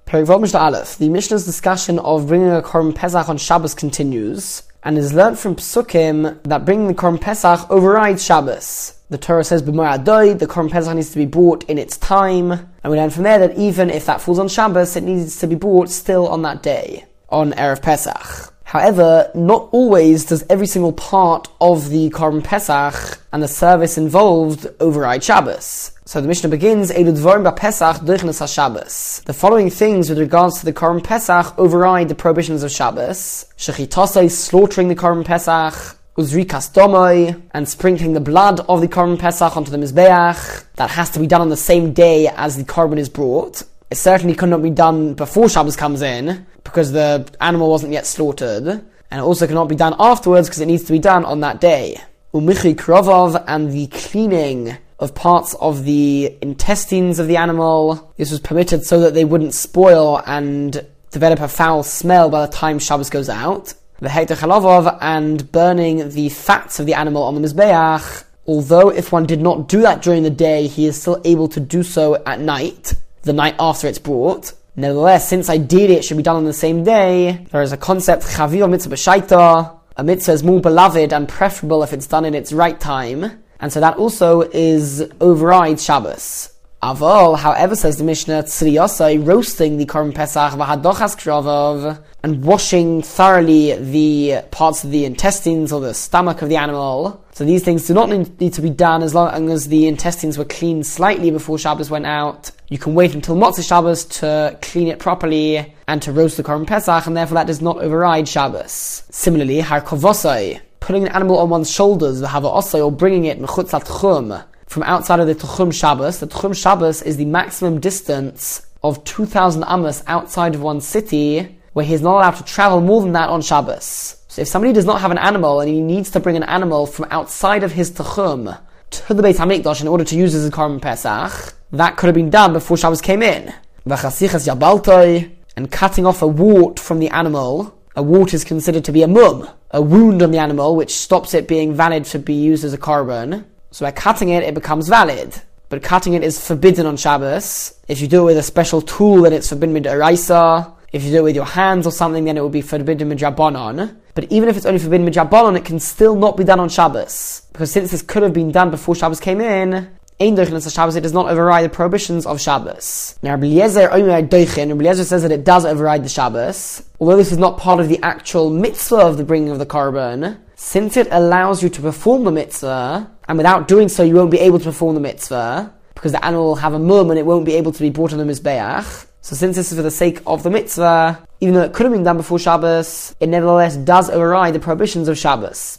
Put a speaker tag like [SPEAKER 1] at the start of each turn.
[SPEAKER 1] The Mishnah's discussion of bringing a Korban Pesach on Shabbos continues, and is learnt from Psukim that bringing the Korban Pesach overrides Shabbos. The Torah says, B'moed Adai, the Korban Pesach needs to be brought in its time, and we learn from there that even if that falls on Shabbos, it needs to be brought still on that day, on Erev Pesach. However, not always does every single part of the Korban Pesach and the service involved override Shabbos. So the Mishnah begins, Eilu Dvarim ba'Pesach doichnas haShabbos. The following things with regards to the Korban Pesach override the prohibitions of Shabbos. Shechitasai, slaughtering the Korban Pesach. Uzrikas domai, and sprinkling the blood of the Korban Pesach onto the Mizbeach. That has to be done on the same day as the Korban is brought. It certainly could not be done before Shabbos comes in, because the animal wasn't yet slaughtered. And it also cannot be done afterwards, because it needs to be done on that day. Umichi krovov, and the cleaning of parts of the intestines of the animal. This was permitted so that they wouldn't spoil and develop a foul smell by the time Shabbos goes out. The Heiter Chalavov, and burning the fats of the animal on the Mizbeach. Although if one did not do that during the day, he is still able to do so at night, the night after it's brought. Nevertheless, since ideally it should be done on the same day, there is a concept, Chaviv mitzvah b'shaita. A mitzvah is more beloved and preferable if it's done in its right time. And so that also overrides Shabbos. Aval, however, says the Mishnah, tzriyasai, roasting the Korban Pesach, v'hadochas krovov, and washing thoroughly the parts of the intestines or the stomach of the animal. So these things do not need to be done as long as the intestines were cleaned slightly before Shabbos went out. You can wait until Motzei Shabbos to clean it properly and to roast the Korban Pesach, and therefore that does not override Shabbos. Similarly, harkovosai, putting an animal on one's shoulders, v'hava'osai, or bringing it mechutz l'tchum, from outside of the Tchum Shabbos. The Tchum Shabbos is the maximum distance of 2,000 amos outside of one city, where he is not allowed to travel more than that on Shabbos. So if somebody does not have an animal and he needs to bring an animal from outside of his Tchum to the Beit HaMikdash in order to use as a Korban Pesach, that could have been done before Shabbos came in. V'chasichas yabaltoi, and cutting off a wart from the animal. A wart is considered to be a mum, a wound on the animal, which stops it being valid to be used as a korban. So by cutting it, it becomes valid. But cutting it is forbidden on Shabbos. If you do it with a special tool, then it's forbidden midoraisa. If you do it with your hands or something, then it will be forbidden midrabanan. But even if it's only forbidden midrabanan, it can still not be done on Shabbos. Because since this could have been done before Shabbos came in, it does not override the prohibitions of Shabbos. Now Rabbi Eliezer says that it does override the Shabbos. Although this is not part of the actual mitzvah of the bringing of the korban, since it allows you to perform the mitzvah, and without doing so you won't be able to perform the mitzvah, because the animal will have a mum and it won't be able to be brought on the Mizbeach. So since this is for the sake of the mitzvah, even though it could have been done before Shabbos, it nevertheless does override the prohibitions of Shabbos.